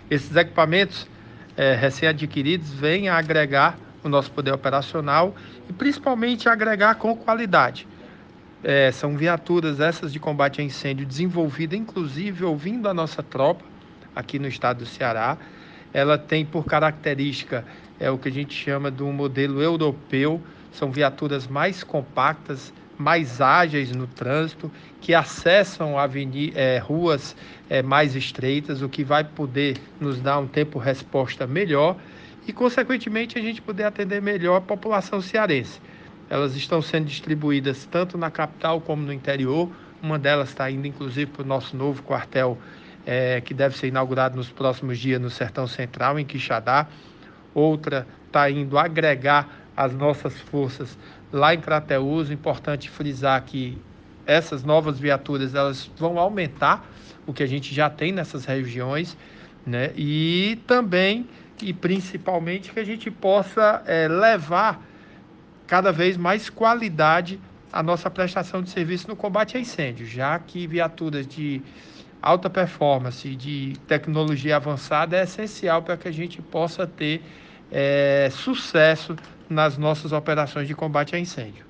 Esses equipamentos recém-adquiridos vêm a agregar o nosso poder operacional e principalmente agregar com qualidade. São viaturas essas de combate a incêndio desenvolvidas, inclusive, ouvindo a nossa tropa aqui no estado do Ceará. Ela tem por característica o que a gente chama de um modelo europeu. São viaturas mais compactas, mais ágeis no trânsito, que acessam ruas mais estreitas, o que vai poder nos dar um tempo-resposta melhor e, consequentemente, a gente poder atender melhor a população cearense. Elas estão sendo distribuídas tanto na capital como no interior. Uma delas está indo, inclusive, para o nosso novo quartel, que deve ser inaugurado nos próximos dias no Sertão Central, em Quixadá. Outra está indo agregar as nossas forças lá em Crateús. Importante frisar que essas novas viaturas elas vão aumentar o que a gente já tem nessas regiões, né? E também e principalmente que a gente possa levar cada vez mais qualidade à nossa prestação de serviço no combate a incêndio, já que viaturas de alta performance, de tecnologia avançada é essencial para que a gente possa ter sucesso nas nossas operações de combate a incêndio.